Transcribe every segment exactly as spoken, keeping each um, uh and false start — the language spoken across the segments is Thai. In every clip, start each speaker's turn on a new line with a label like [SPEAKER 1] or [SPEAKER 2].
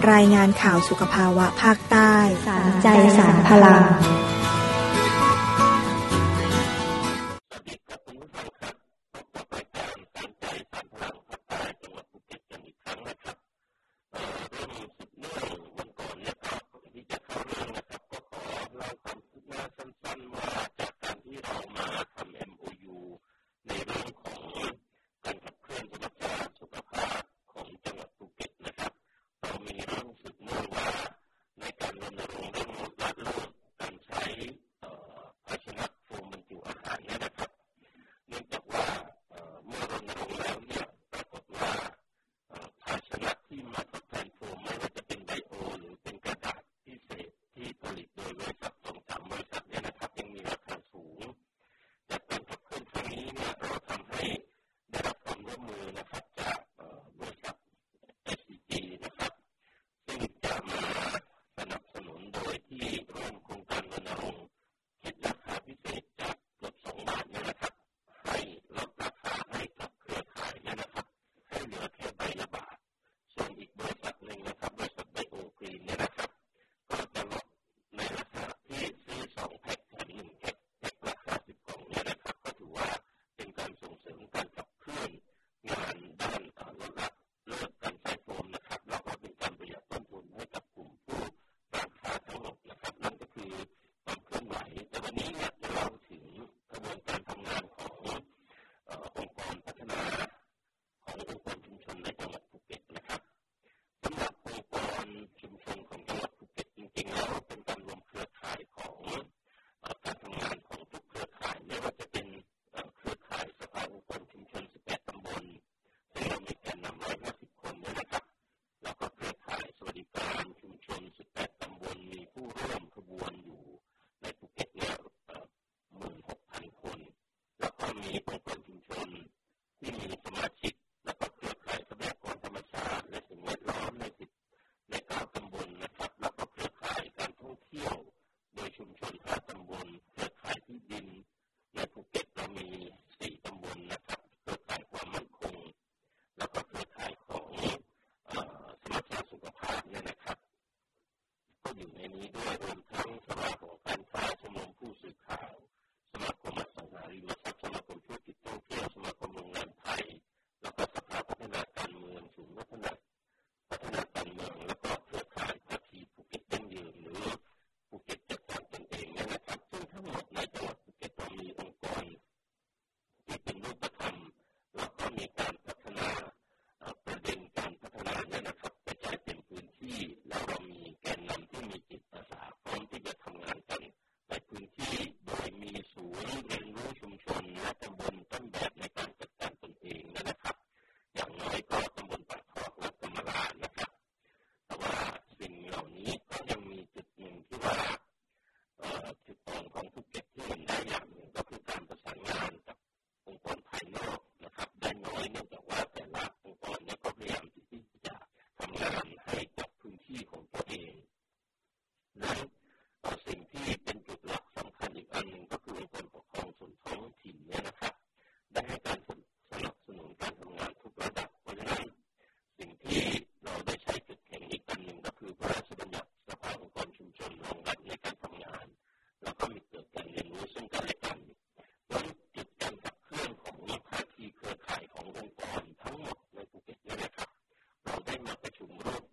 [SPEAKER 1] รายงานข่าวสุขภาวะภาคใต้
[SPEAKER 2] สารใจสารพลัง
[SPEAKER 3] เราได้มาประชุมร่วม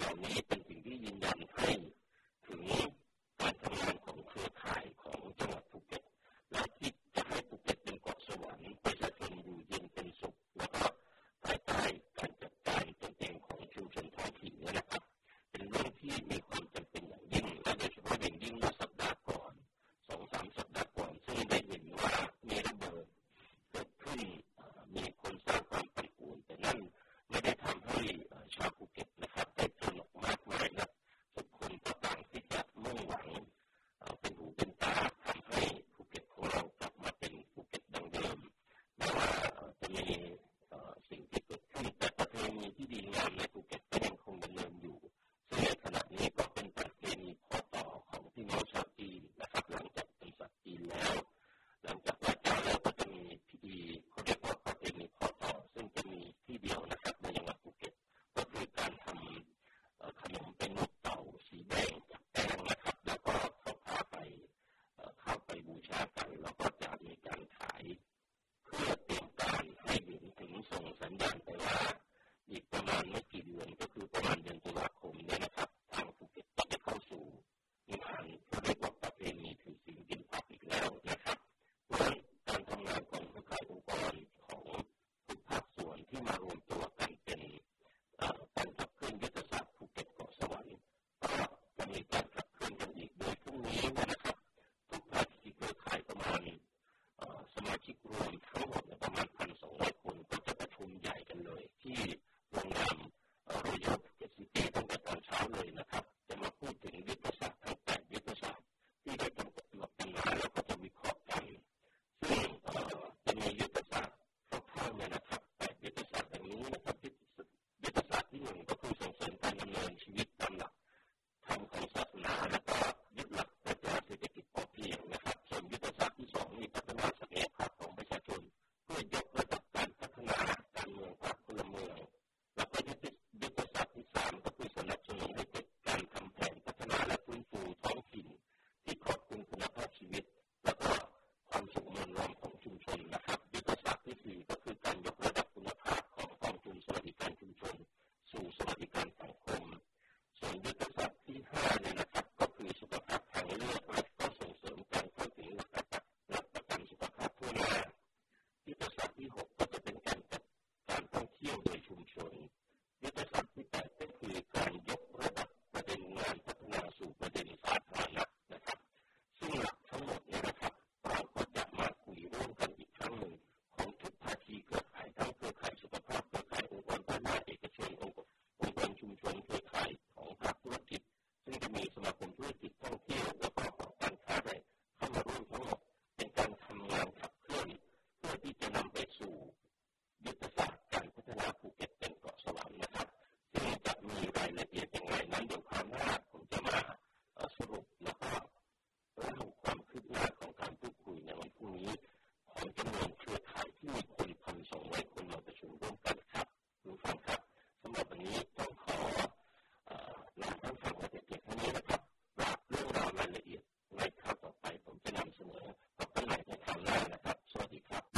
[SPEAKER 3] ล่านี้เป็นสิ่งที่ยืนยันให้ถึงการทำงานของเครือข่ายของจังหวัดภูเก็ตและที่จะให้ภูเก็ตเป็นเกาะสวรรค์ประชาชนอยู่เย็นเป็นสุขแล้วก็ภายใต้การจัดการตนเองของชุมชนท้องถิ่นนี่นะครับเป็นเรื่องที่มีความจำเป็นอย่างยิ่งและโดยเฉพาะอย่างยิ่งเมื่อสัปดาห์ก่อนสองสามสัปดาห์ก่อนซึ่งได้เห็นว่ามีระเบิดเกิดขึ้นมีคนสร้างความปั่นป่วนแต่นั่นไม่ได้ทำให้ชาวภูเก็ตนะครับได้ตระหนกมากมายนะทุกคนก็ต่างที่จะมุ่งหวังเป็นหูเป็นตาทำให้ภูเก็ตของเรากลับมาเป็นภูเก็ตดังเดิมแม้ว่าจะมีสิ่งที่เกิดขึ้นแต่ประเพณีที่ดีงามในภูเก็ตก็ยังคงดำเนินอยู่ซึ่งในขณะนี้ก็เป็นประเพณีข้อต่อของพี่น้องชาวจีนนะครับหลังจากเป็นศาสตร์จีนแล้วหลังจากไหว้เจ้าแล้วก็จะมีพิธีเขาเรียกว่าประเพณีข้อต่อซึ่งจะมีที่เดียวนะครับในจังหวัดภูเก็ตก็คือการทำขนมเป็นนกเต่าสีแดงจากแป้งนะครับแล้วก็เขาพาไปเข้าไปบูชากันแล้วก็จะมีการขายเพื่อเตรียมการให้เห็นถึงส่งสัญญาณไปว่าอีกประมาณไม่กี่เดือนก็คือประมาณเดือนตุลาคมเนี่ยนะครับทางภูเก็ตก็จะเข้าสู่งานเขาเรียกว่าประเพณีถือศีลกินผักอีกแล้วนะครับเพราะฉะนั้นการทำงานของเครือข่ายองค์กรของทุกภาคส่วนที่มารวมตัวกันเป็นการขับเคลื่อนยุทธศาสตร์ภูเก็ตเกาะสวรรค์ก็จะมีการขับเคลื่อนกันอีกโดยพรุ่งนี้นะครับทุกภาคีเครือข่ายประมาณสมาชิกรวมทั้งหมดประมาณ หนึ่งพันสองร้อย คนก็จะประชุมใหญ่กันเลยที่โรงแรมรอยัลภูเก็ตซิตี้ตั้งแต่ตอนเช้าเลยนะครับจะมาพูดถึงยุทธศาสตร์ทั้งแปดยุทธศาสตร์ที่ได้กำหนดกันมาแล้วก็จะวิเคราะห์กันซึ่งจะมียุทธศาสตร์คร่าวๆเนี่ยนะครับแปดยุทธศาสตร์อย่างนี้นะครับยุทธศาสตร์ที่หนึ่งก็คือส่งเสริมการดำเนินชีวิตตามหลักธรรมของศาสนาและก็ยึดหลักปรัชญาเศรษฐกิจพอเพียงนะครับส่วนยุทธศาสตร์ที่สองมีพัฒนาศักยภาพของประชาชนเพื่อยกระดับการพัฒนาการเมืองภาคพลเมืองแล้วก็ยุทธศาสตร์ที่สามก็คือสนับสนุนให้เกิดการทำแผนพัฒนาและฟื้นฟูท้องถิ่นที่ครอบคลุมคุณภาพชีวิตแล้วก็ความสุขมวลรวมของชุมชนนะครับยุทธศาสตร์ที่สี่ก็คือการยกระดับคุณภาพของกองทุนสวัสดิการชุมชนสู่สวัสดิการสังคมส่วนยุทธศาสตร์ที่ห้าเนี่ยนะครับก็คือสุขภาพทางเลือกและก็ส่งเสริมการเข้าถึงหลักประกันสุขภาพทั่วหน้ายุทธศาสตร์ที่หกก็จะเป็นการจัดการท่องเที่ยวโดยชุมชนยุทธศาสตร์ที่แปดก็คือการยกระดับประเด็นงานพัฒนาสู่ประเด็นสาธารณะนะครับซึ่งหลักทั้งหมดเนี่ยนะครับเราก็จะมาคุยร่วมกันอีกครั้งหนึ่งของทุกภาคีเครือข่ายทั้งเครือข่ายสุขภาพเครือข่ายองค์กรภาครัฐเอกชนองค์องค์กรชุมชนเครือข่ายของภาคธุรกิจซึ่งจะมีสมาคมธุรกิจท่องเที่ยวแล้วก็หอการค้าได้เข้ามาร่วมทั้งหมดเป็นการทำงานขับเคลื่อนเพื่อที่จะนำไปสู่ยุทธศาสตร์การพัฒนาภูเก็ตเป็นเกาะสวรรค์นะครับซึ่งจะมีรายละเอียดอย่างไรนั้นเดี๋ยวคราวหน้าผมจะมาสรุปแล้วก็เล่าความคืบหน้าของการพูดคุยในวันพรุ่งนี้ของจำนวนเครือข่ายที่มีคน หนึ่งพันสองร้อย คนมาประชุมร่วมกันครับคุณผู้ฟังครับสำหรับวันนี้ต้องขอลาท่านฟังไว้แต่เพียงเท่านี้นะครับว่าเรื่องราวรายละเอียดในคราวต่อไปผมจะนำเสนอพบกันใหม่ในคราวหน้านะครับสวัสดีครับ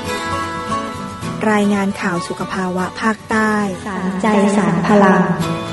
[SPEAKER 1] รายงานข่าวสุขภาวะภาคใต้
[SPEAKER 2] สารใจสารพลัง